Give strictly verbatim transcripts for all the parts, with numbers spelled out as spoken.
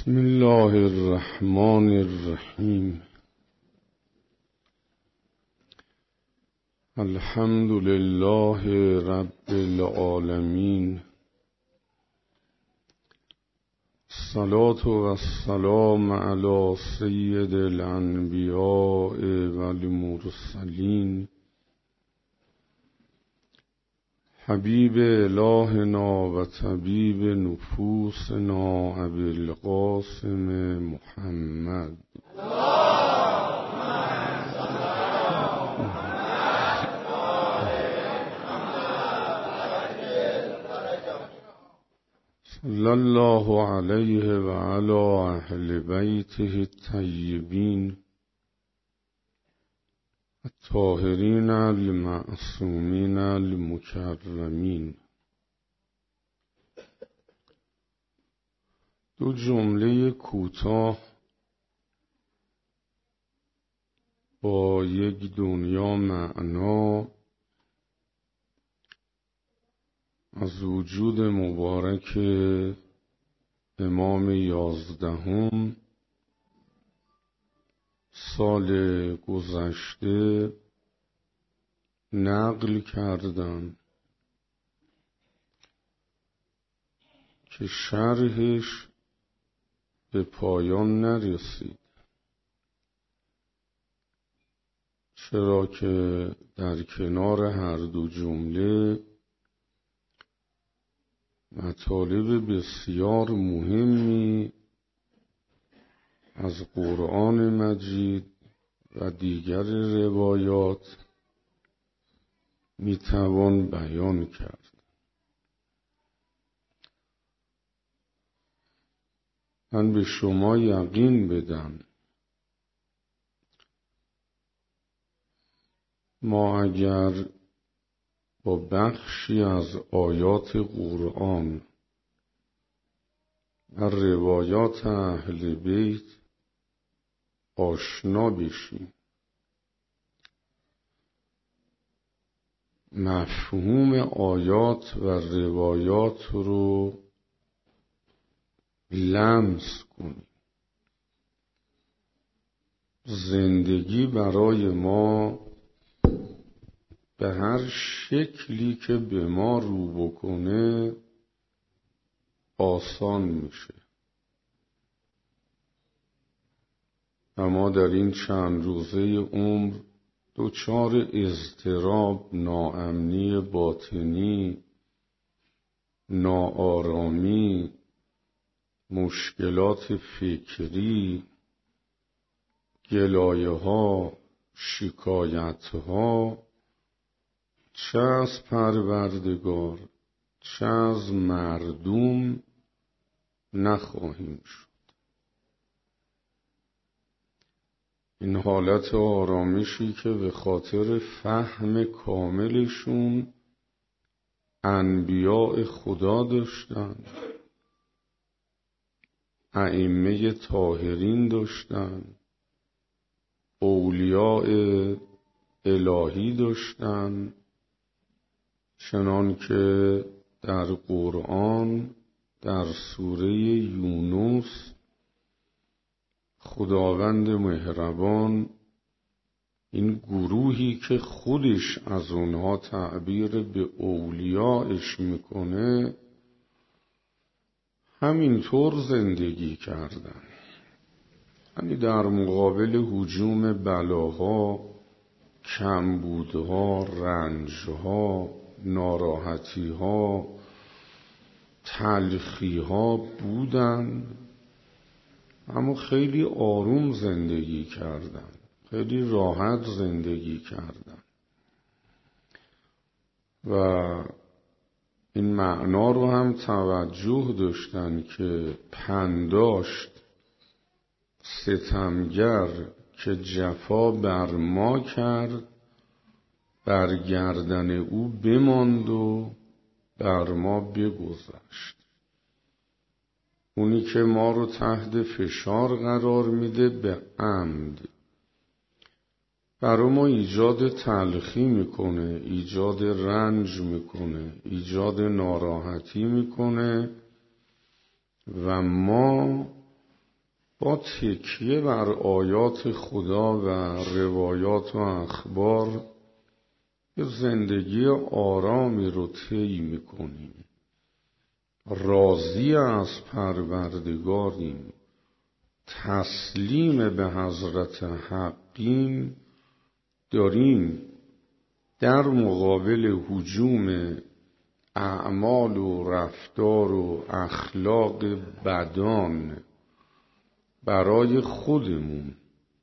بسم الله الرحمن الرحیم. الحمد لله رب العالمین. الصلاة و السلام علی سید الانبیاء و المرسلین حبیب الهنا و طبیب نفوسنا ابی القاسم محمد. صلی الله علیه و علی اهل بیته الطیبین الطاهرین المعصومین المکرمین. دو جمله کوتاه با یک دنیا معنا از وجود مبارک امام یازدهم سال گذشته نقل کردم که شرحش به پایان نرسید، چرا که در کنار هر دو جمله مطالب بسیار مهمی از قرآن مجید و دیگر روایات میتوان بیان کرد. من به شما یقین بدم ما اگر با بخشی از آیات قرآن و روایات اهل بیت آشنا بشیم، مفهوم آیات و روایات رو لمس کنیم، زندگی برای ما به هر شکلی که به ما رو بکنه آسان میشه. و ما در این چند روزه عمر دچار اضطراب، ناامنی باطنی، ناآرامی، مشکلات فکری، گلایه ها، شکایت ها، چه از پروردگار چه از مردم نخواهیم شد. این حالت آرامشی که به خاطر فهم کاملشون انبیاء خدا داشتن، ائمه طاهرین داشتن، اولیاء الهی داشتن، چنان که در قرآن در سوره یونس خداوند مهربان این گروهی که خودش از اونها تعبیر به اولیاءش میکنه همینطور زندگی کردن. یعنی در مقابل هجوم بلاها، کمبودها، رنجها، ناراحتیها، تلخیها بودن، اما خیلی آروم زندگی کردن، خیلی راحت زندگی کردن و این معنا رو هم توجه داشتن که پنداشت ستمگر که جفا بر ما کرد بر گردن او بماند و بر ما بگذشت. اونی که ما رو تحت فشار قرار میده به عمد برای ما ایجاد تلخی میکنه، ایجاد رنج میکنه، ایجاد ناراحتی میکنه و ما با تکیه بر آیات خدا و روایات و اخبار یه زندگی آرامی رو طی میکنیم، راضی از پروردگاریم، تسلیم به حضرت حقیم، داریم در مقابل هجوم اعمال و رفتار و اخلاق بدان برای خودمون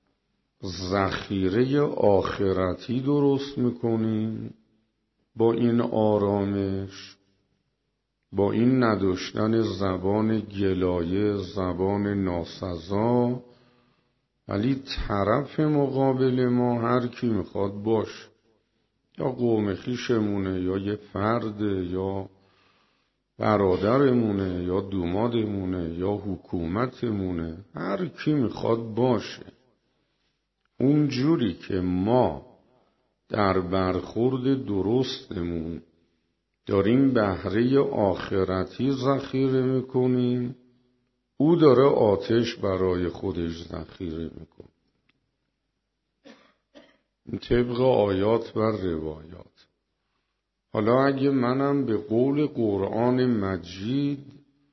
ذخیره آخرتی درست میکنیم. با این آرامش، با این نداشتن زبان گلایه، زبان ناسزا، ولی طرف مقابل ما هر کی میخواد باش، یا قوم خویشمونه، یا یه فرد، یا برادرمونه، یا دومادمونه، یا حکومتمونه، هر کی میخواد باشه، اون جوری که ما در برخورد درستمون داریم بهره آخرتی ذخیره میکنیم، او داره آتش برای خودش ذخیره میکنه. طبق آیات و روایات. حالا اگه منم به قول قرآن مجید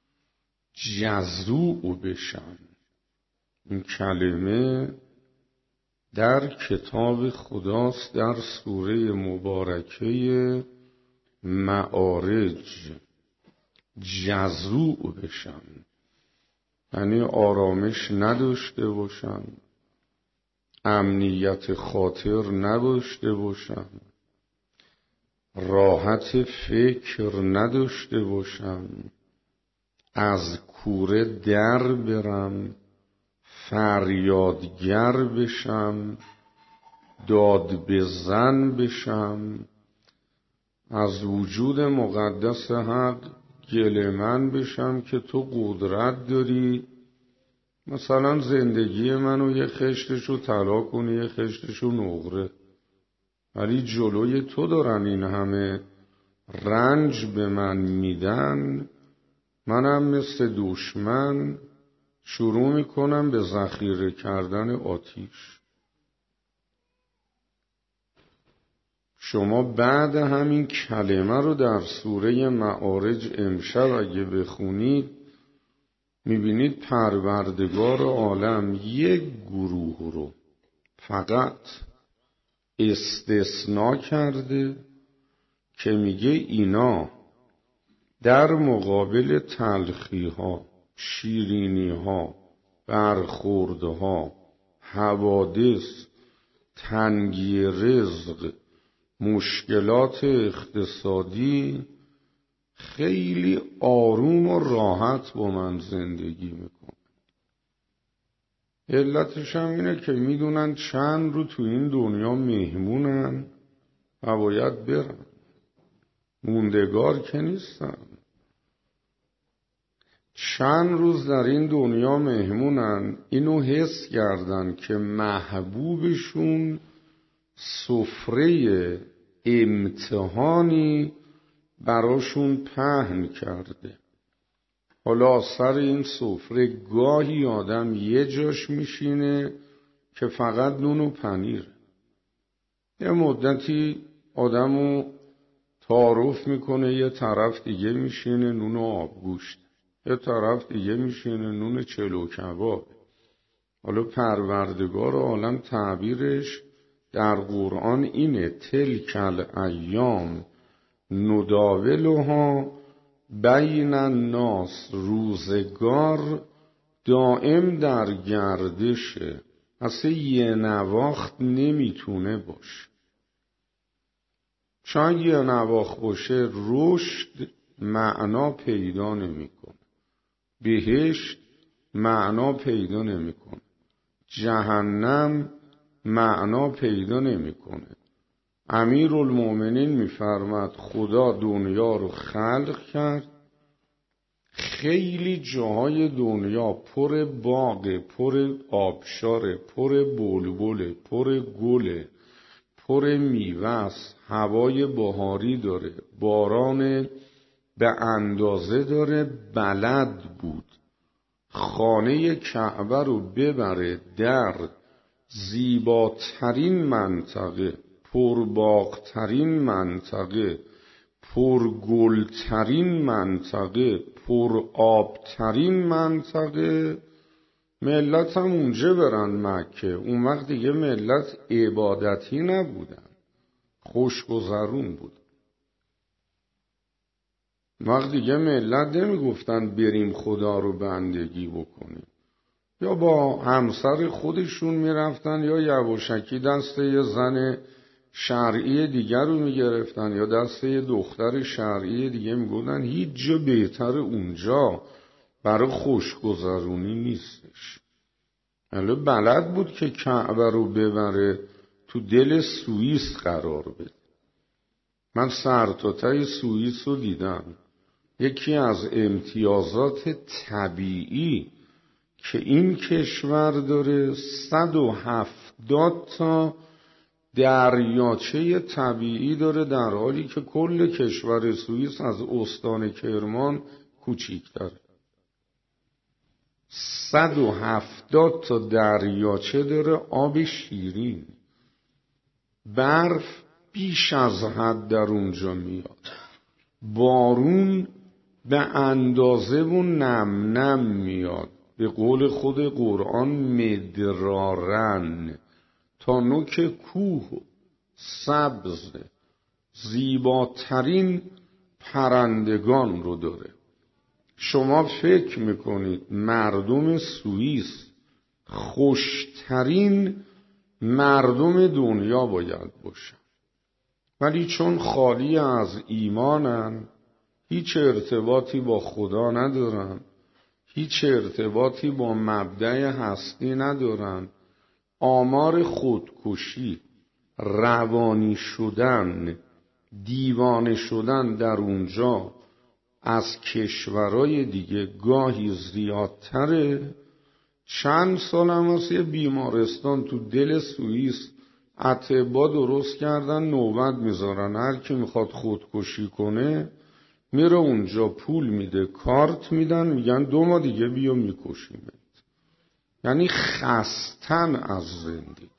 جزوع بشم، این کلمه در کتاب خداست، در سوره مبارکه معارج، جزوع بشم یعنی آرامش نداشته باشم، امنیت خاطر نداشته باشم، راحت فکر نداشته باشم، از کوره در برم، فریادگر بشم، داد بزن بشم، از وجود مقدس حق گله‌مند بشم که تو قدرت داری مثلا زندگی منو یه خشتشو طلا کنی، یه خشتشو نقره، ولی جلوی تو دارن این همه رنج به من میدن، منم مثل دشمن شروع میکنم به ذخیره کردن آتیش. شما بعد همین کلمه رو در سوره معارج امشب اگه بخونید میبینید پروردگار عالم یک گروه رو فقط استثناء کرده که میگه اینا در مقابل تلخی ها، شیرینی ها، برخورد ها، حوادث، تنگی رزق، مشکلات اقتصادی خیلی آروم و راحت با من زندگی میکن. علتش هم اینه که میدونن چند رو تو این دنیا مهمونن و باید برن، موندگار که نیستن. چند روز در این دنیا مهمونن، اینو حس کردن که محبوبشون سفره امتحانی براشون پهن کرده. حالا سر این سفره گاهی آدم یه جاش میشینه که فقط نون و پنیره، یه مدتی آدمو تعارف میکنه، یه طرف دیگه میشینه نون و آبگوشت، یه طرف دیگه میشینه نون چلو کباب. حالا پروردگار عالم تعبیرش در قرآن اینه: تلکل ایام نداولها بین الناس، روزگار دائم در گردشه، اصلا یه نواخت نمیتونه باشه. چون یه نواخت باشه رشد معنا پیدا نمیکنه، بهشت معنا پیدا نمیکنه، جهنم معنا پیدا نمیکنه. امیرالمومنین میفرماد خدا دنیا رو خلق کرد، خیلی جاهای دنیا پر باغ، پر آبشار، پر بلبل، پر گل، پر میوه، هوای بهاری داره، باران به اندازه داره، بلد بود خانه کعبه رو ببره در زیباترین منطقه، پرباغترین منطقه، پرگلترین منطقه، پرآبترین منطقه، ملت هم اونجا برن مکه. اون وقت دیگه ملت عبادتی نبودن، خوشگذرون بود. وقت دیگه ملت نمیگفتن بریم خدا رو بندگی بکنیم، یا با همسر خودشون میرفتن یا یواشکی دست یه زن شرعی دیگر رو میگرفتن یا دست یه دختر شرعی دیگه. میگفتن هیچ جا بهتر اونجا برای خوشگذرونی نیستش. ولی بلد بود که کعبه رو ببره تو دل سوئیس قرار بده. من سرتاتای سوئیس رو دیدم. یکی از امتیازات طبیعی که این کشور داره، صد و هفتاد تا دریاچه طبیعی داره، در حالی که کل کشور سوئیس از استان کرمان کوچیک‌تره. صد و هفتاد تا دریاچه داره، آب شیرین، برف بیش از حد در اونجا میاد، بارون به اندازه و نم نم میاد. به قول خود قرآن مدرارن، تا نوک کوه سبز زیباترین پرندگان رو داره. شما فکر میکنید مردم سوئیس خوشترین مردم دنیا باید باشن، ولی چون خالی از ایمانن، هیچ ارتباطی با خدا ندارن، هیچ ارتباطی با مبدأ هستی ندارن، آمار خودکشی، روانی شدن، دیوانه شدن در اونجا از کشورهای دیگه گاهی زیادتره. چند سال هم از یه بیمارستان تو دل سوئیس اطباء درست کردن، نوبت میذارن، هر کی میخواد خودکشی کنه میره اونجا، پول میده، کارت میدن، میگن دو ماه دیگه بیا میکشیمت. یعنی خستن از زندگی.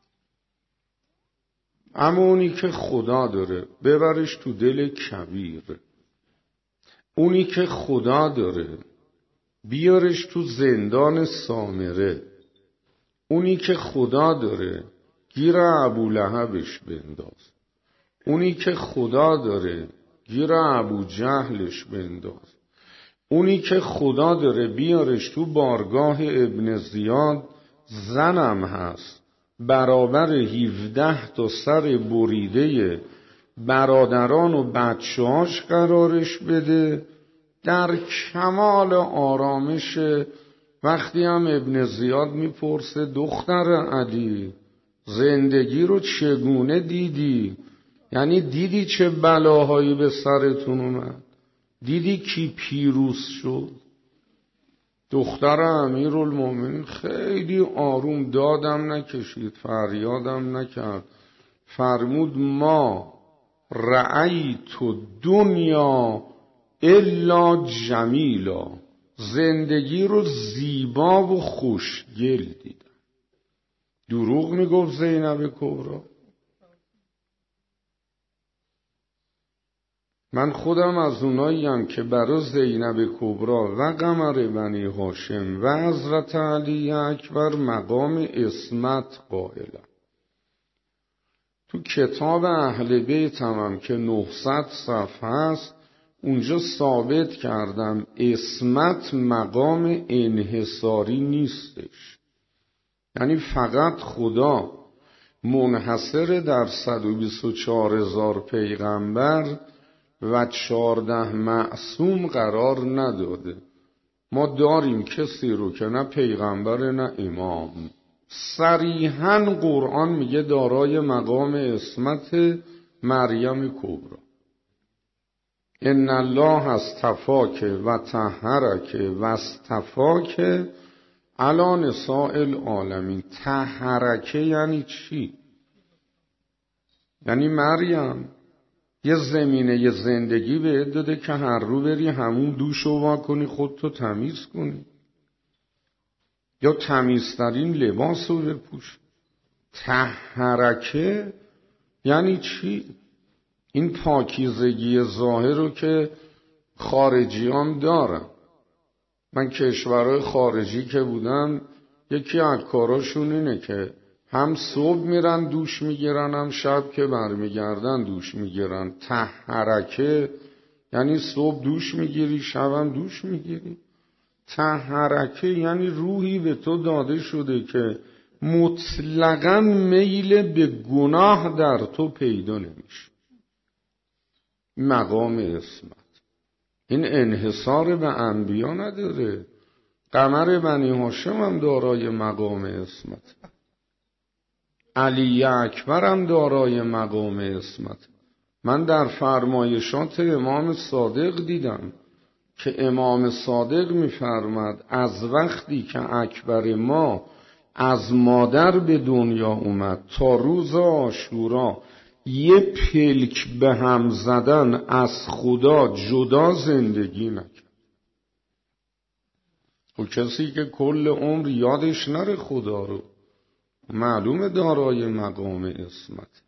اما اونی که خدا داره ببرش تو دل کبیر، اونی که خدا داره بیارش تو زندان سامره، اونی که خدا داره گیر ابولهبش بنداز، اونی که خدا داره گیر ابو جهلش بنداز، اونی که خدا داره بیارش تو بارگاه ابن زیاد، زنم هست برابر هفده تا سر بریده برادران و بچه‌هاش قرارش بده، در کمال آرامش. وقتی هم ابن زیاد میپرسه دختر علی زندگی رو چگونه دیدی؟ یعنی دیدی چه بلاهایی به سرتون اومد؟ دیدی کی پیروز شد؟ دختر امیرالمومنین خیلی آروم، دادم نکشید، فریادم نکرد، فرمود ما رأیت دنیا الا جمیلا، زندگی رو زیبا و خوشگل دیدم. دروغ میگفت زینب کبرا؟ من خودم از اوناییم که برای زینب کبرا و قمر بنی هاشم و حضرت علی اکبر مقام عصمت قائلم. تو کتاب اهل بیتم هم که نهصد صفحه است، اونجا ثابت کردم عصمت مقام انحصاری نیستش. یعنی فقط خدا منحصر در صد و بیست و چهار هزار پیغمبر و چهارده معصوم قرار نداده. ما داریم کسی رو که نه پیغمبر نه امام. صریحاً قرآن میگه دارای مقام عصمت مریم کبرا. ان الله اصطفاک و طهرک و اصطفاک علی نساء العالمین. طهرک یعنی چی؟ یعنی مریم یه زمینه یه زندگی بهت داده که هر رو بری همون دوشو وا کنی، خودتو تمیز کنی. یا تمیزترین لباس رو بپوش. طهرک یعنی چی؟ این پاکیزگی ظاهر رو که خارجیان دارن. من کشورهای خارجی که بودم یکی از کاراشون اینه که هم صبح میرن دوش میگیرن، هم شب که برمیگردن دوش میگیرن. طهرکه یعنی صبح دوش میگیری، شب هم دوش میگیری. طهرکه یعنی روحی به تو داده شده که مطلقاً میل به گناه در تو پیدا نمیشه. مقام عصمت این انحصار به انبیا نداره. قمر بنی هاشم هم دارای مقام عصمت، علی اکبر هم دارای مقام عصمت. من در فرمایشات امام صادق دیدم که امام صادق می‌فرماد از وقتی که اکبر ما از مادر به دنیا اومد تا روز عاشورا یه پلک به هم زدن از خدا جدا زندگی نکرد. و کسی که کل عمر یادش نره خدا رو معلومه دارای مقام عصمت.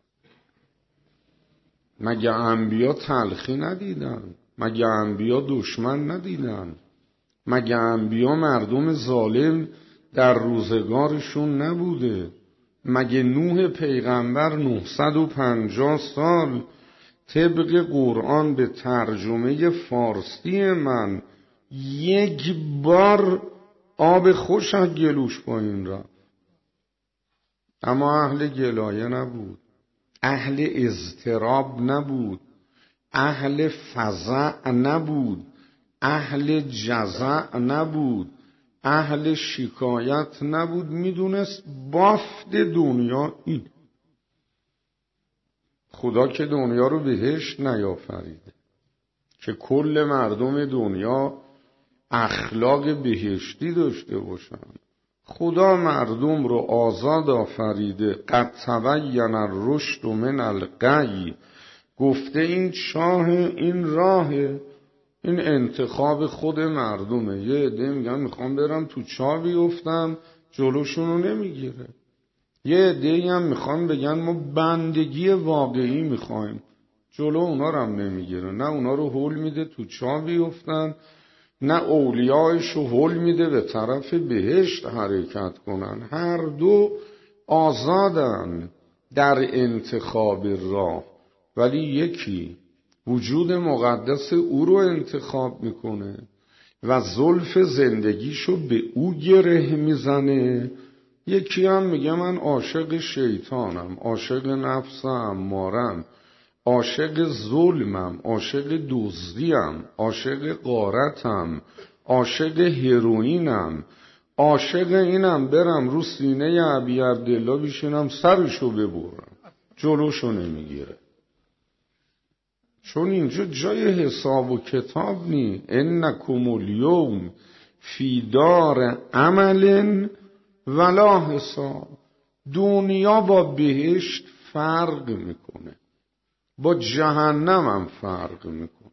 مگه انبیا تلخی ندیدن؟ مگه انبیا دشمن ندیدن؟ مگه انبیا مردم ظالم در روزگارشون نبوده؟ مگه نوح پیغمبر نهصد و پنجاه سال طبق قرآن به ترجمه فارسی من یک بار آب خوش از گلوش پایین رفت؟ اما اهل گلایه نبود، اهل اضطراب نبود، اهل فزع نبود، اهل جزع نبود، اهل شکایت نبود. میدونست بافت دنیا این. خدا که دنیا رو بهشت نیافریده که کل مردم دنیا اخلاق بهشتی داشته باشن. خدا مردم رو آزاد آفریده. قد تبین الرشد من الغی، گفته این چاه این راهه، این انتخاب خود مردمه. یه عده میگن میخوام برم تو چاه بیفتم، جلوشونو نمیگیره. یه عده هم میخوان بگن ما بندگی واقعی میخوایم، جلو اونا رو هم نمیگیره. نه اونا رو هول میده تو چاه بیفتن، نه اولیایشو هول میده به طرف بهشت حرکت کنن. هر دو آزادن در انتخاب راه، ولی یکی وجود مقدس او رو انتخاب میکنه و زلف زندگیشو به او گره میزنه. یکی هم میگه من عاشق شیطانم، عاشق نفس امارم، عاشق ظلمم، عاشق دزدیم، عاشق غارتم، عاشق هروئینم، عاشق اینم برم رو سینه ابی عبدالله بشینم سرشو ببرم، جلوشو نمیگیره. چون اینجا جای حساب و کتاب نی. انکم الیوم فی دار عمل ولا حساب. دنیا با بهشت فرق میکنه، با جهنم هم فرق میکنه.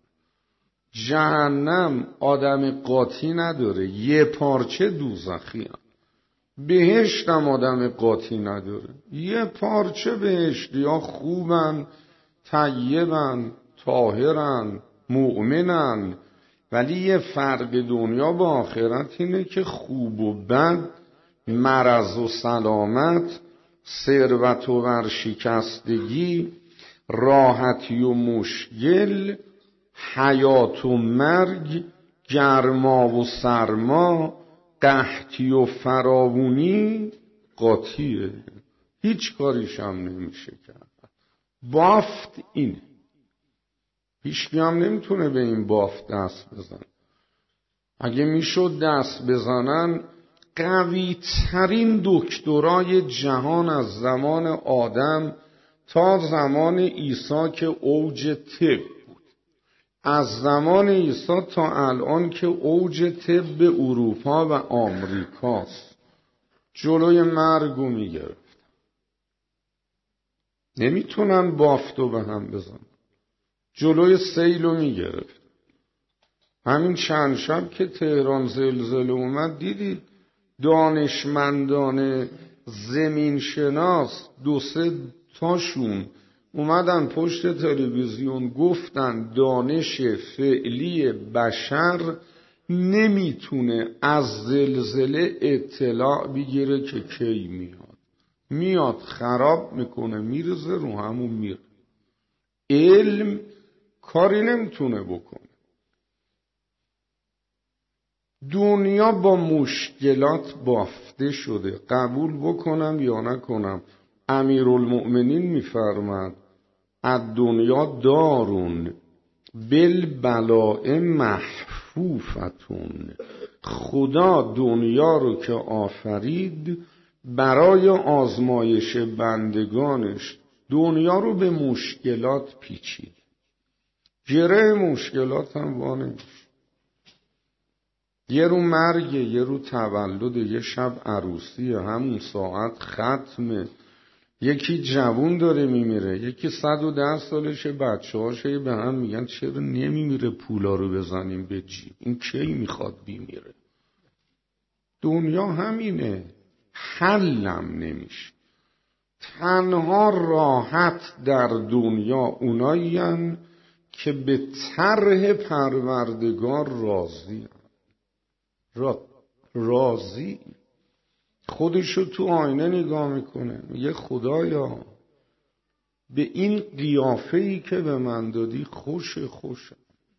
جهنم آدم قاطی نداره، یه پارچه دوزخی هم. بهشت هم آدم قاطی نداره، یه پارچه بهشتی ها خوبن، طیبن، طاهرن، مؤمنن. ولی یه فرق دنیا با آخرت اینه که خوب و بد، مرض و سلامت، ثروت و ورشکستگی، راحتی و مشکل، حیات و مرگ، گرما و سرما، قحطی و فراوونی قاطیه، هیچ کاریش هم نمیشه کرد. بافت اینه. هیچ هم نمیتونه به این بافت دست بزن. اگه میشد دست بزنن، قوی ترین دکترای جهان از زمان آدم تا زمان عیسی که اوج طب بود، از زمان عیسی تا الان که اوج طب اروپا و آمریکاست، جلوی مرگو میگرفت. نمیتونن بافتو به هم بزنن، جلوی سیلو میگرفت. همین چند شب که تهران زلزله اومد دیدید دانشمندان زمین شناس دو سه تاشون اومدن پشت تلویزیون گفتن دانش فعلی بشر نمیتونه از زلزله اطلاع بگیره که کی میاد. میاد خراب میکنه میرزه رو همون میره. علم کاری نمیتونه بکنه. دنیا با مشکلات بافته شده. قبول بکنم یا نکنم، امیرالمؤمنین میفرماد الدنیا دارون بالبلاء محفوفتون. خدا دنیا رو که آفرید برای آزمایش بندگانش دنیا رو به مشکلات پیچید. گره مشکلات هم وانمیشه. یه رو مرگ، یه رو تولد، یه شب عروسی، همون ساعت ختمه. یکی جوون داره میمیره، یکی صد و ده سالشه، بچه هاشه به هم میگن چرا نمیمیره پولا رو بزنیم به جیب، این کی میخواد بیمیره. دنیا همینه، حلم نمیشه. تنها راحت در دنیا اونایین که به طرح پروردگار راضی را راضی خودشو تو آینه نگاه میکنه، میگه خدایا به این قیافه‌ای که به من دادی خوشه خوشه.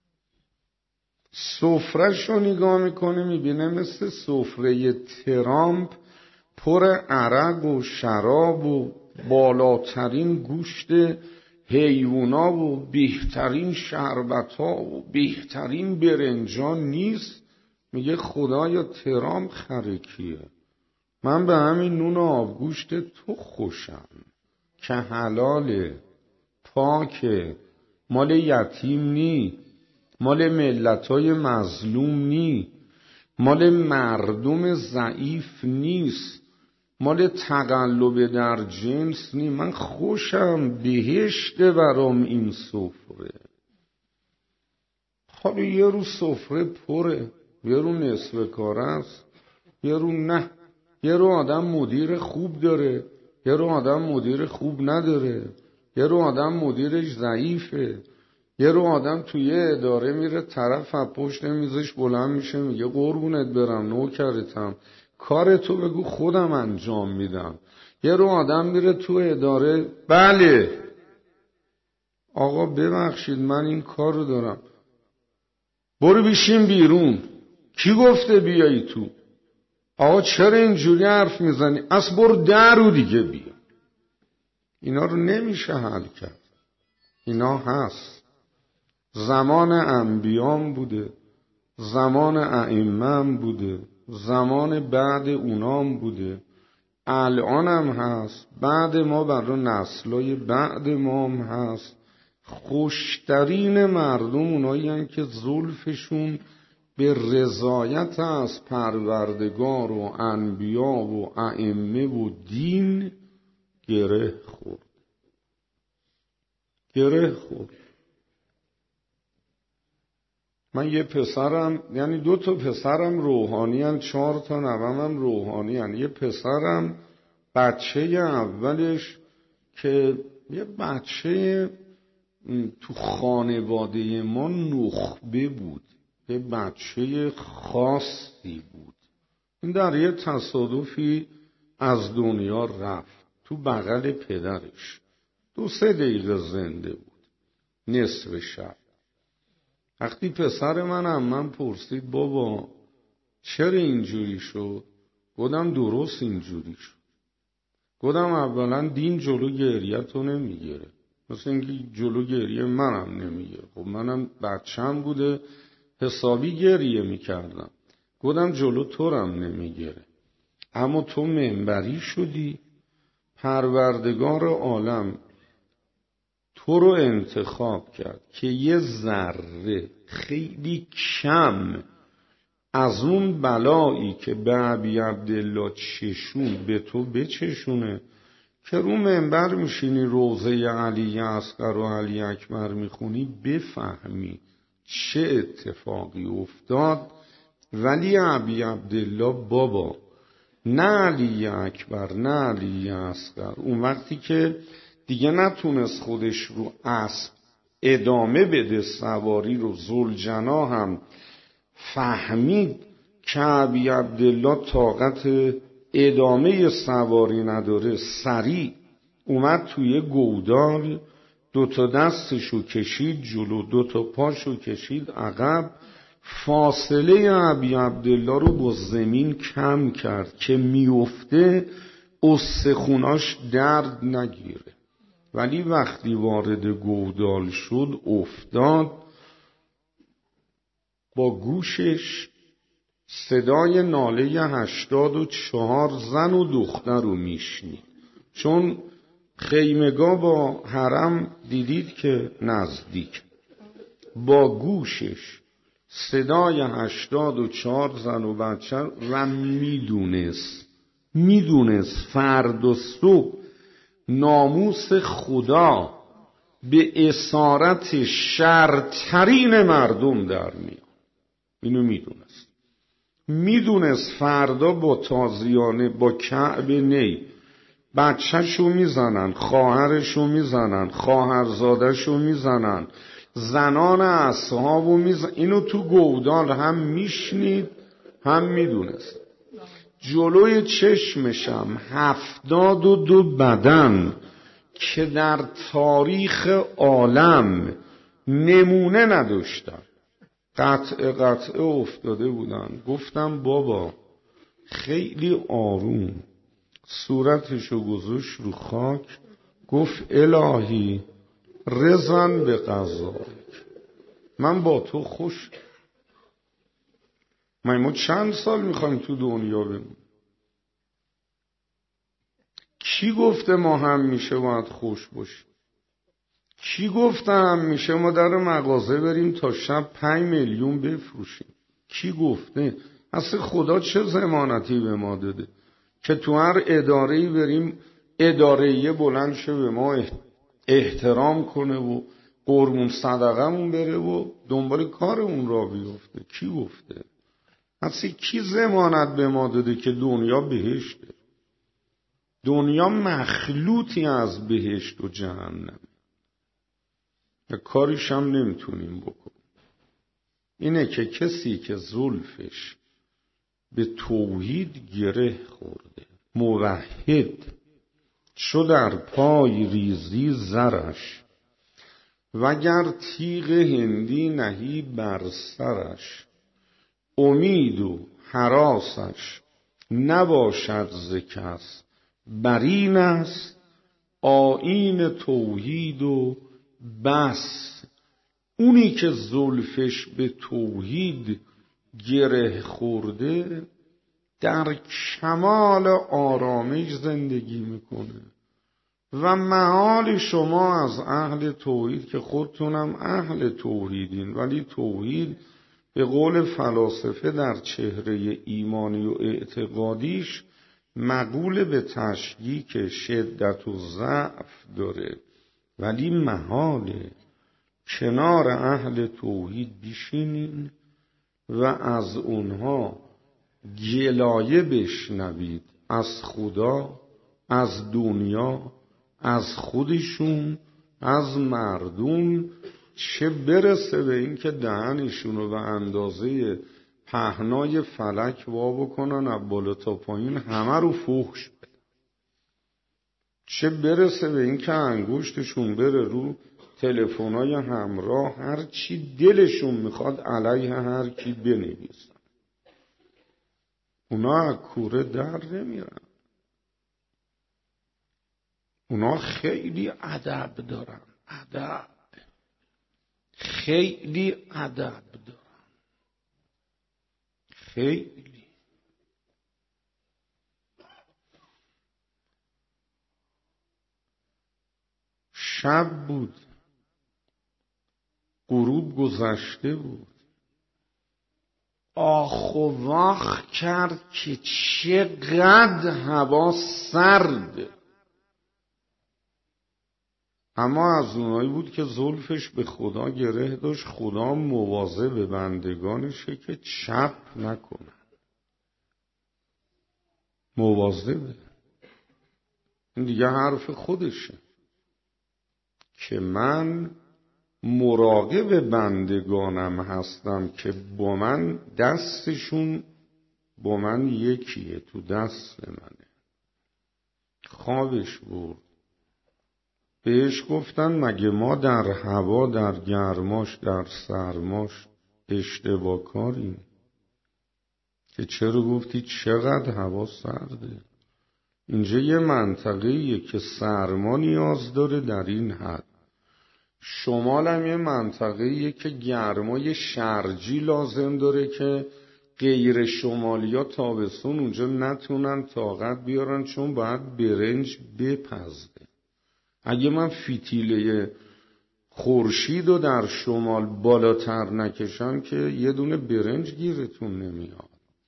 سفره‌شو نگاه میکنه میبینه مثل سفره ترامپ پر عرق و شراب و بالاترین گوشت حیونا و بهترین شربت‌ها و بهترین برنجان نیست. میگه خدایا ترامپ خرکیه، من به همین نون و آبگوشت تو خوشم که حلاله، پاکه، مال یتیم نی، مال ملتای مظلوم نی، مال مردم ضعیف نیست، مال تقلب در جنس نی. من خوشم، بهشت برام این سفره. حالا یه رو سفره پره، یه رو نصف کاره است، یه رو نه. یه رو آدم مدیر خوب داره، یه رو آدم مدیر خوب نداره، یه رو آدم مدیرش ضعیفه، یه رو آدم توی اداره میره طرف از پشت میزش بلند میشه میگه قربونت برم نوکرتم، کار تو بگو خودم انجام میدم. یه رو آدم میره تو اداره بله آقا ببخشید من این کار رو دارم، برو بشین بیرون، کی گفته بیایی تو؟ آقا چرا اینجوری حرف میزنی؟ از برو در رو دیگه بیا. اینا رو نمیشه حل کرد. اینا هست. زمان انبیام بوده، زمان ائمه بوده، زمان بعد اونام بوده، الان هم هست، بعد ما برای نسلای بعد ما هم هست. خوشترین مردم اونایی هستن که زلفشون به رضایت از پروردگار و انبیا و ائمه و دین گره خورد. گره خورد. من یه پسرم، یعنی دو تا پسرم روحانی هن، چهار تا نوامم روحانی هن. یه پسرم بچه اولش که یه بچه تو خانواده ما نخبه بود، یه بچه خاصی بود. این در یه تصادفی از دنیا رفت تو بغل پدرش. دو سه دقیقه زنده بود، نصف شب. وقتی پسر من عمم پرسید بابا چرا اینجوری شد؟ گفتم درست اینجوری شد. گفتم اولا دین جلو گریه‌تو نمیگیره، مثل اینکه جلو گریه منم نمیگیره. خب منم بچم بوده حسابی گریه میکردم. گفتم جلو تورم نمیگیره، اما تو منبری شدی، پروردگار عالم تو رو انتخاب کرد که یه ذره خیلی کم از اون بلایی که به ابی عبدالله چشون به تو بچشونه که رو منبر میشینی روضه علی اصغر و علی اکبر میخونی بفهمی چه اتفاقی افتاد. ولی ابی عبدالله بابا نه علی اکبر نه علی اصغر. اون وقتی که دیگه نتونست خودش رو اسب ادامه بده سواری رو، ذوالجنا هم فهمید که ابی عبدالله طاقت ادامه سواری نداره، سریع اومد توی گودال، دوتا دستشو کشید جلو، دوتا پاشو کشید عقب، فاصله ابی عبدالله رو با زمین کم کرد که میفته استخوناش درد نگیره. ولی وقتی وارد گودال شد افتاد، با گوشش صدای ناله هشتاد و چهار زن و دختر رو میشنید. چون خیمگاه با حرم دیدید که نزدیک، با گوشش صدای هشتاد و چهار زن و بچه و میدونست میدونست فردا صبح ناموس خدا به اسارت شرترین مردم در میاد. اینو میدونست میدونست فردا با تازیانه با کعب نی بچه‌شو میزنن، خواهرشو میزنن، خواهرزادهشو میزنن، زنان اصحابو میزنن. اینو تو گودال هم میشنید هم میدونست. جلوی چشمشم هفتاد و دو بدن که در تاریخ عالم نمونه نداشتن قطع قطع افتاده بودن. گفتم بابا خیلی آروم صورتشو گذاشت رو خاک، گفت الهی رضن به قضایک، من با تو خوش. ما ما چند سال میخوایم تو دنیا بمونیم؟ کی گفته ما همیشه باید خوش باشیم؟ کی گفته همیشه ما در مغازه بریم تا شب پنج میلیون بفروشیم؟ کی گفته؟ اصلا خدا چه ضمانتی به ما داده که تو هر اداره‌ای بریم اداره‌ای بلند شه به ما احترام کنه و قربون صدقمون بره و دنبال کارمون را بیفته؟ کی گفته؟ اصلا کی ضمانت به ما داده که دنیا بهشته؟ دنیا مخلوطی از بهشت و جهنم، کاریش هم نمیتونیم بکنیم. اینه که کسی که زلفش به توحید گره خورده، موحد، چو در پای ریزی زرش، وگر تیغ هندی نهی بر سرش، امید و هراسش نباشد ز کس، برین است آیین توحید و بس. اونی که زلفش به توحید گره خورده در کمال آرامش زندگی میکنه. و محال شما از اهل توحید که خودتونم اهل توحیدین، ولی توحید به قول فلاسفه در چهره ایمانی و اعتقادیش مقول به تشکیک شدت و ضعف داره، ولی محاله کنار اهل توحید بشینین و از اونها گلایه بشنوید، از خدا، از دنیا، از خودشون، از مردم، چه برسه به این که دهنشون رو به اندازه پهنای فلک وا بکنن از بالا تا پایین همه رو فحش بدن، چه برسه به این که انگشتشون بره رو تلفن‌های همراه هر چی دلشون میخواد علیه هر کی بنویسن. اونا از کوره در نمیرن. اونا خیلی ادب دارن، ادب، خیلی ادب دارن، خیلی. شب بود، غروب گذشته بود، آخ و واخ کرد که چقدر هوا سرده. اما از اونایی بود که زلفش به خدا گره داشت، خدا مواظب بندگانشه که چپ نکنن، مواظبه. این دیگه حرف خودشه که من مراقب بندگانم هستم که با من دستشون با من یکیه، تو دست منه. خوابش برد. بهش گفتن مگه ما در هوا، در گرماش، در سرماش اشتباه کاریم که چرا گفتی چقدر هوا سرده؟ اینجا یه منطقه‌ایه که سرما نیاز داره در این حد. شمال هم یه منطقه‌ایه که گرمای شرجی لازم داره که غیر شمالیا تابستون اونجا نتونن طاقت بیارن، چون باید برنج بپزده. اگه من فتیله خورشید رو در شمال بالاتر نکشم که یه دونه برنج گیرتون نمیاد.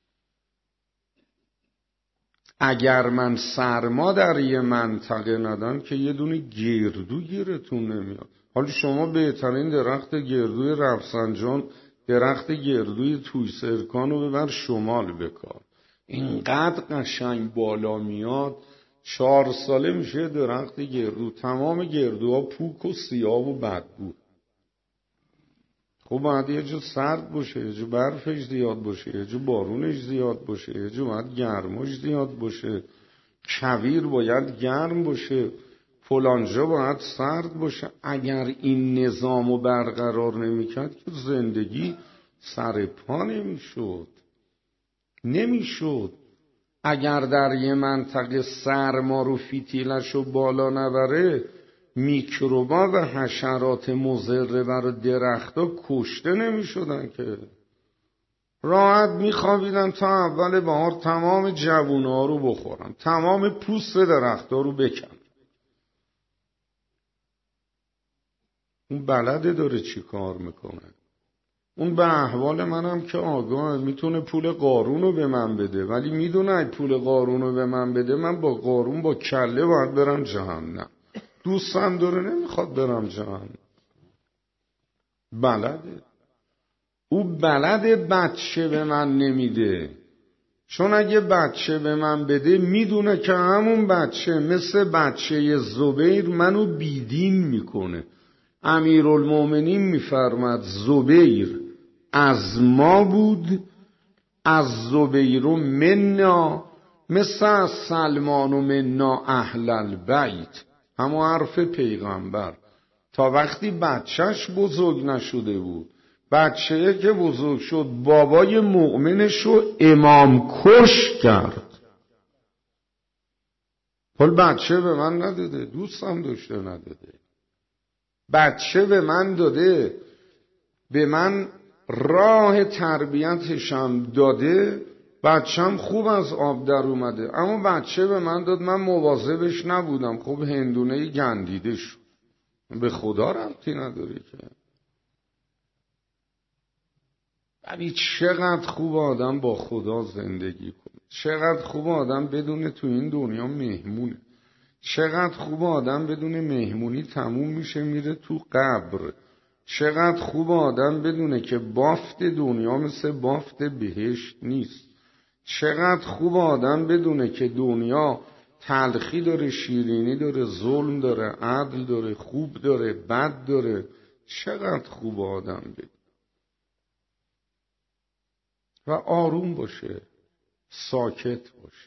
اگر من سرما در یه منطقه ندم که یه دونه گردو گیرتون نمیاد. حالا شما بهترین درخت گردوی رفسنجان، درخت گردوی تویسرکان رو ببر شمال بکار، اینقدر قشنگ بالا میاد، چهار ساله میشه درخت گردو. تمام گردوها پوک و سیاه و بدبو. خب باید یه جا سرد باشه، یه جا برفش زیاد باشه، یه جا بارونش زیاد باشه، یه جا باید گرماش زیاد باشه، کویر باید گرم باشه، فلانجا باید سرد باشه. اگر این نظام رو برقرار نمیکرد که زندگی سر پا نمیشد نمیشد. اگر در یه منطقه سرما رو فتیلش رو بالا نبره، میکروبا و حشرات مضر برای درختها کشته نمیشدن که راحت میخوابیدن تا اول بهار تمام جوونا رو بخورن، تمام پوست درختها رو بکن. اون بلده داره چی کار میکنه. اون به احوال منم که آگاه، میتونه پول قارون رو به من بده، ولی میدونه اگه پول قارون رو به من بده من با قارون با کله باید برم جهنم. دوستم داره نمیخواد برم جهنم. بلده. او بلده بچه به من نمیده، چون اگه بچه به من بده میدونه که همون بچه مثل بچه زبیر منو بیدین میکنه. امیرالمومنین میفرماد زبیر از ما بود، از زبیر و منا، مثل از سلمان و منا اهل البیت. همون حرف پیغمبر. تا وقتی بچهش بزرگ نشده بود، بچه که بزرگ شد بابای مؤمنش رو امام کش کرد. پل بچه به من نداده، دوستم داشته نداده. بچه به من داده، به من راه تربیتشم داده، بچم خوب از آب در اومده. اما بچه به من داد، من مواظبش نبودم، خب هندونه گندیده شد. به خدا ربطی نداره که. ولی چقدر خوب آدم با خدا زندگی کنه، چقدر خوب آدم بدونه تو این دنیا مهمونه، چقدر خوب آدم بدونه مهمونی تموم میشه میره تو قبر، چقدر خوب آدم بدونه که بافت دنیا مثل بافت بهشت نیست، چقدر خوب آدم بدونه که دنیا تلخی داره، شیرینی داره، ظلم داره، عدل داره، خوب داره، بد داره. چقدر خوب آدم بدونه و آروم باشه، ساکت باشه.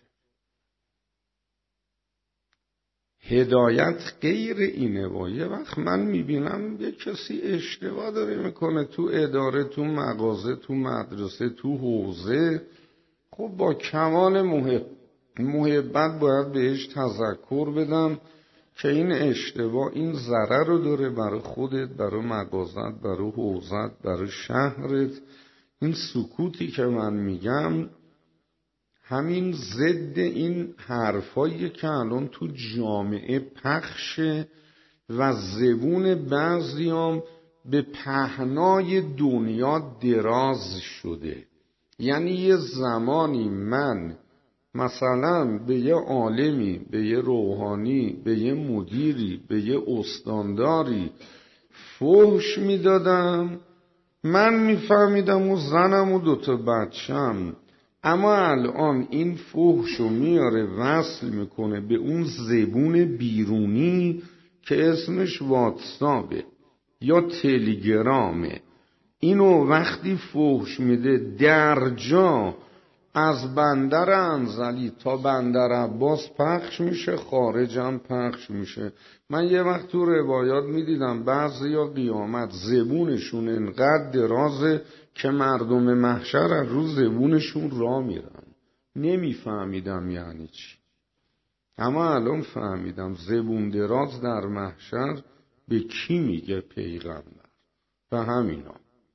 هدایت غیر اینه. و یه وقت من میبینم یه کسی اشتباه داره میکنه تو اداره، تو مغازه، تو مدرسه، تو حوزه، خب با کمال محب... محبت باید بهش تذکر بدم که این اشتباه این ضرر رو داره برای خودت، برای مغازت، برای حوزت، برای شهرت. این سکوتی که من میگم همین ضد این حرفایی که الان تو جامعه پخشه و زبون بعضیام به پهنای دنیا دراز شده. یعنی یه زمانی من مثلا به یه عالمی، به یه روحانی، به یه مدیری، به یه استانداری فحش میدادم، من میفهمیدم و زنم و دوتا بچم اما الان این فحشو میاره وصل میکنه به اون زبون بیرونی که اسمش واتساپه یا تلگرامه. اینو وقتی فحش میده در جا از بندر انزلی تا بندر عباس پخش میشه، خارجم پخش میشه. من یه وقت تو روایات میدیدم بعضیا قیامت زبونشون انقدر درازه که مردم محشر از رو زبونشون راه میرن. نمیفهمیدم یعنی چی، اما الان فهمیدم. زبون دراز در محشر به کی میگه؟ پیغمبر. به همینا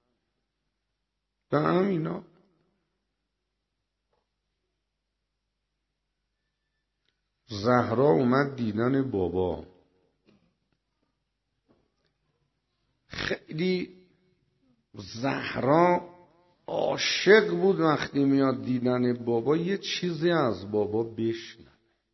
به همینا زهرا اومد دیدن بابا. خیلی زهرا عاشق بود وقتی میاد دیدن بابا یه چیزی از بابا بشنوه.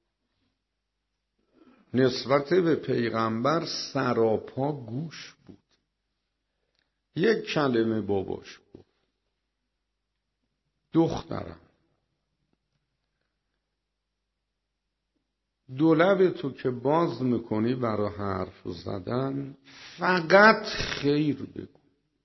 نسبت به پیغمبر سراپا گوش بود. یک کلمه باباش بود: دخترم، دو لب تو که باز میکنی برای حرف زدن فقط خیر بگو،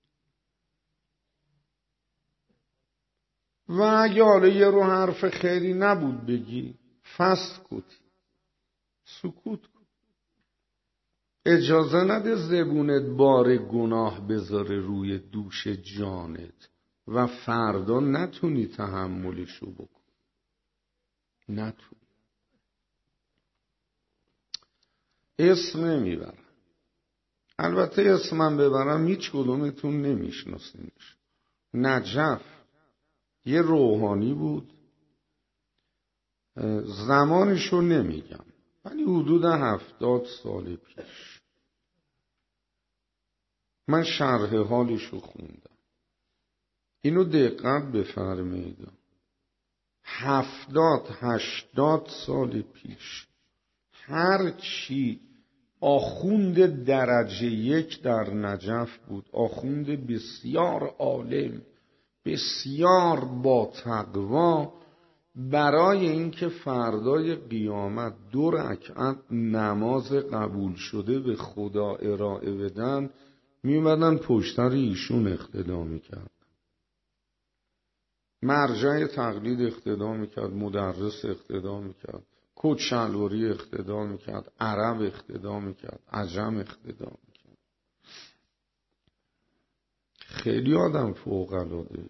و اگه حالا یه رو حرف خیری نبود بگی فسکوتی، سکوت کن. اجازه نده زبونت بار گناه بذاره روی دوش جانت و فردا نتونی تحملشو بکن. نتونی. اسم نمیبرم، البته اسمم ببرم هیچ کدومتون نمیشناسینش. نجف یه روحانی بود، زمانشو نمیگم ولی حدود هفتاد سال پیش. من شرح حالشو خوندم. اینو دقت بفرمایید. هفتاد هشتاد سال پیش هر چی آخوند درجه یک در نجف بود، آخوند بسیار عالم، بسیار با تقوا، برای اینکه فردای قیامت دو رکعت نماز قبول شده به خدا ارائه بدن، میومدن پشتر ایشون اقتدا میکرد. مرجع تقلید اقتدا میکرد، مدرس اقتدا میکرد، کت شلواری اقتدا میکرد، عرب اقتدا میکرد، عجم اقتدا میکرد. خیلی آدم فوق العاده.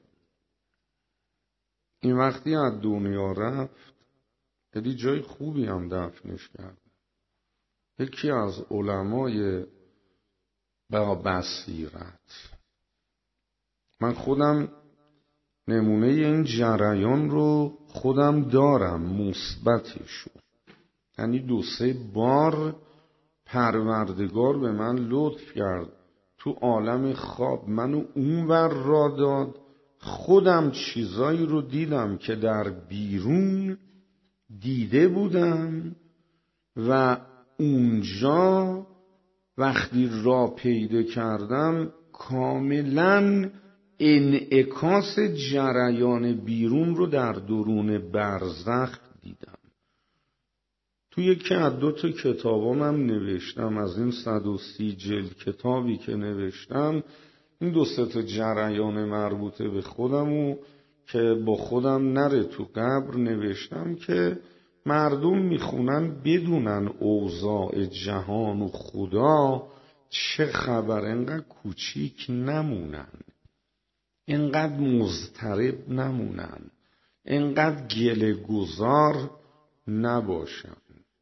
این وقتی از دنیا رفت خیلی جای خوبی هم دفنش کرد. یکی از علمای با بصیرت، من خودم نمونه این جریان رو خودم دارم، مثبتشو. یعنی دو سه بار پروردگار به من لطف کرد تو عالم خواب منو اونور را داد، خودم چیزایی رو دیدم که در بیرون دیده بودم و اونجا وقتی را پیدا کردم کاملا انعکاس جریان بیرون رو در درون برزخ دیدم. تو یکی از دو تا کتابام هم نوشتم، از این صد و سی جلد کتابی که نوشتم، این دو سه تا جریان مربوطه به خودمو که با خودم نره تو قبر نوشتم که مردم میخونن بدونن اوضاع جهان و خدا چه خبر، انقدر کوچیک نمونن، انقدر مضطرب نمونن، انقدر گله گذار نباشن.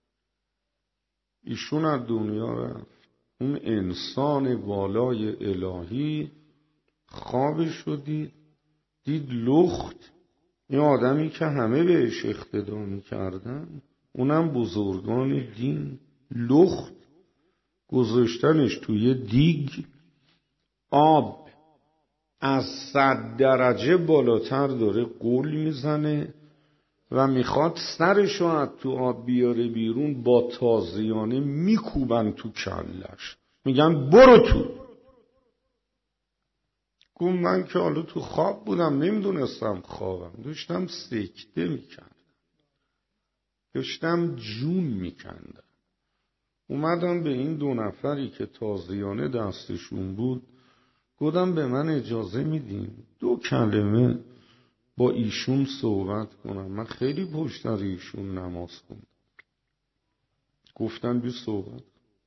ایشون از دنیا رفت. اون انسان والای الهی خوابش رو دید، دید لخت، این آدمی که همه بهش اقتدا می‌کردن، اونم بزرگان دین، لخت گذاشتنش توی دیگ، آب از صد درجه بالاتر داره غول میزنه و میخواد سرشو از تو آب بیاره بیرون، با تازیانه میکوبن تو کلش، میگن برو تو. گفت من که حالا تو خواب بودم، نمیدونستم خوابم، داشتم سکته میکردم، داشتم جون میکندم. اومدم به این دو نفری که تازیانه دستشون بود گفتم به من اجازه میدین دو کلمه با ایشون صحبت کنم؟ من خیلی پشت سر ایشون نماز خوندم. گفتن بی صحبت.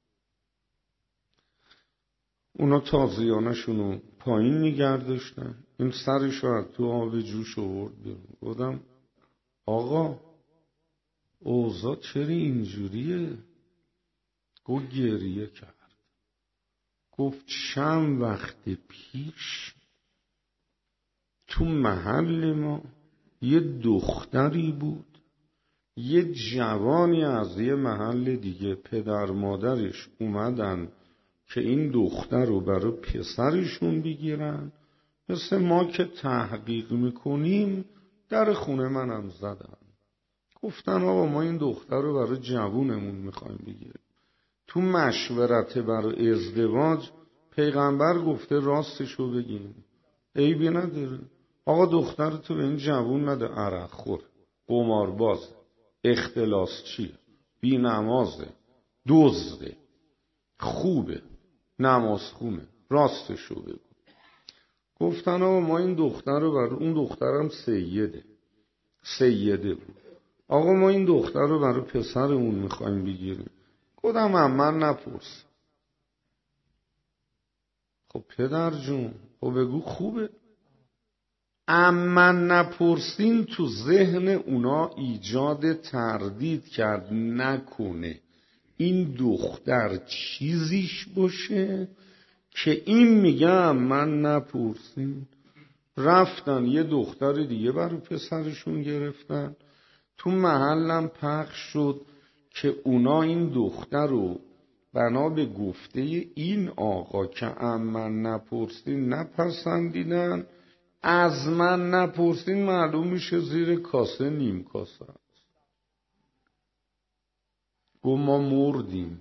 اونا تازیانشونو پایین نگردشتن، این سرشو از تو آب جوش آورد بیرون. گفتم آقا اوضاع چرا اینجوریه؟ گفت گریه کرد. گفت چند وقت پیش تو محل ما یه دختری بود، یه جوانی از یه محل دیگه پدر مادرش اومدن که این دختر رو برای پسرشون بگیرن، مثل ما که تحقیق میکنیم در خونه منم زدن. گفتن آقا ما این دختر رو برای جوونمون میخوایم بگیریم. تو مشورت برای ازدواج پیغمبر گفته راستشو بگیم، عیبی نداره. آقا دختر تو به این جوون نده، عرق خور، قمارباز، اختلاس چیه، بی نمازه، دزده، خوبه، نماز خونه، راستشو بگو. گفتن آقا ما این دختر رو برای، اون دخترم سیده سیده بود، آقا ما این دختر رو برای پسرمون میخوایم بگیریم. گفتم هم من نپرس. خب پدر جون خب بگو خوبه. اما نپرسین تو ذهن اونا ایجاد تردید کرد نکنه این دختر چیزیش باشه که این میگه من نپرسین. رفتن یه دختر دیگه برای پسرشون گرفتن. تو محلم پخش شد که اونا این دختر رو بنا به گفته این آقا که من نپرسین نپسندیدن، از من نپرسین معلوم میشه زیر کاسه نیم کاسه است. گو ما مردیم،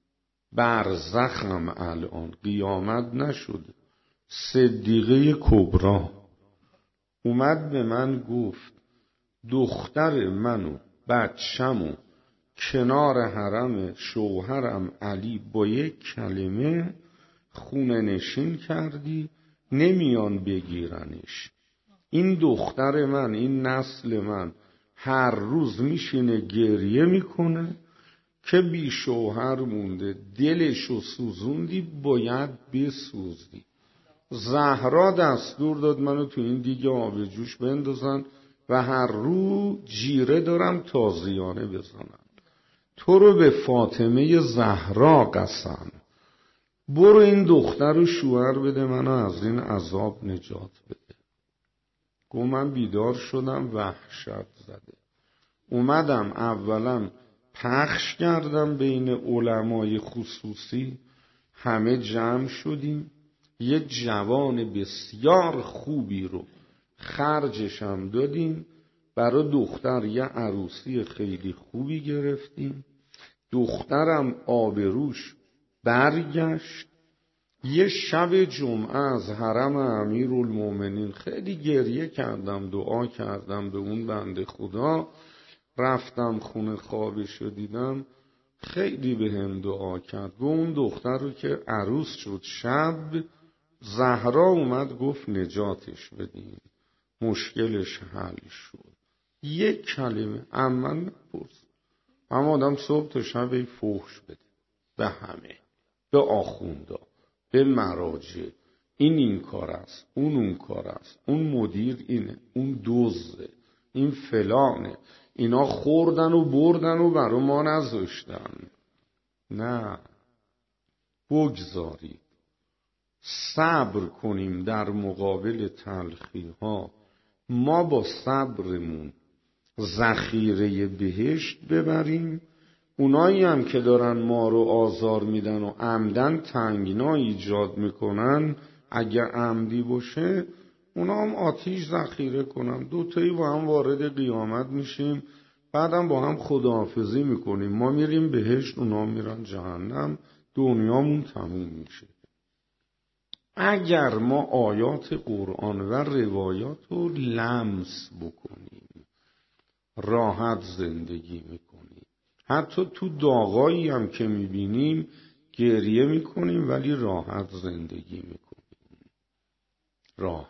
برزخم الان قیامت نشده. صدیقه کبرا اومد به من گفت دختر منو بچه‌مو کنار حرم شوهرم علی با یک کلمه خونه نشین کردی، نمیان بگیرنش. این دختر من، این نسل من هر روز میشینه گریه میکنه که بی شوهر مونده، دلشو سوزوندی باید بسوزدی. زهرا دستور داد منو تو این دیگه آب جوش بندازن و هر رو جیره دارم تازیانه بزنن. تو رو به فاطمه زهرا قسم، برو این دختر رو شوهر بده منو از این عذاب نجات بده. گو من بیدار شدم وحشت زده. اومدم اولا پخش کردم بین علمای خصوصی، همه جمع شدیم، یه جوان بسیار خوبی رو خرجشم دادیم، برای دختر یه عروسی خیلی خوبی گرفتیم. دخترم آبروش برگشت. یه شب جمعه از حرم امیرالمومنین خیلی گریه کردم، دعا کردم به اون بنده خدا. رفتم خونه خوابشو دیدم، خیلی به هم دعا کرد. گفت اون دختر رو که عروس شد شب، زهرا اومد گفت نجاتش بدین، مشکلش حل شد. یک کلمه امن نپرس. اما آدم صبح تا شب فحش بده به همه، به آخوندا، به مراجع، این این کار است، اون اون کار است، اون مدیر اینه، اون دزده، این فلانه، اینا خوردن و بردن و برا ما نذاشتن. نه، بگذارید صبر کنیم در مقابل تلخی ها. ما با صبرمون ذخیره بهشت ببریم. اونایی هم که دارن ما رو آزار میدن و عمدن تنگنا ایجاد میکنن، اگه عمدی باشه اونا هم آتیش ذخیره کنن، دوتایی با هم وارد قیامت میشیم، بعدم با هم خداحافظی میکنیم. ما میریم بهشت، اونا میرن جهنم، دنیامون تموم میشه. اگر ما آیات قرآن و روایات رو لمس بکنیم راحت زندگی میکنیم. حتی تو داغایی هم که میبینیم گریه میکنیم ولی راحت زندگی میکنیم. راحت.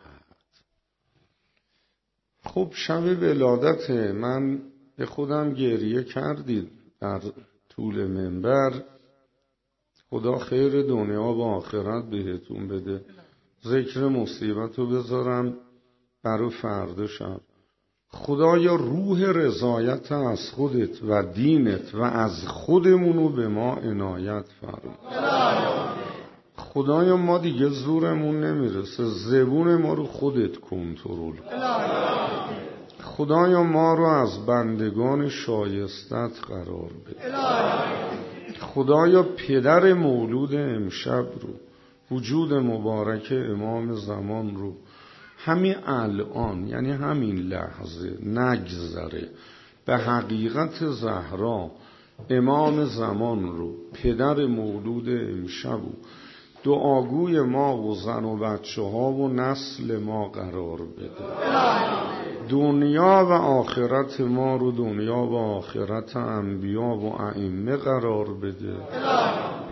خب شب ولادت من به خودم گریه کردید در طول منبر. خدا خیر دنیا و آخرت بهتون بده. ذکر مصیبت رو بذارم برای فردا شب. خدایا روح رضایت از خودت و دینت و از خودمونو به ما عنایت فرما. خدایا ما دیگه زورمون نمیرسه، زبون ما رو خودت کنترل کن. خدایا ما رو از بندگان شایستت قرار بده. خدایا پدر مولود امشب رو، وجود مبارک امام زمان رو همین الان، یعنی همین لحظه نگذره، به حقیقت زهرا امام زمان رو، پدر مولود امشب رو دعاگوی ما و زن و بچه ها و نسل ما قرار بده. دنیا و آخرت ما رو دنیا و آخرت انبیا و ائمه قرار بده.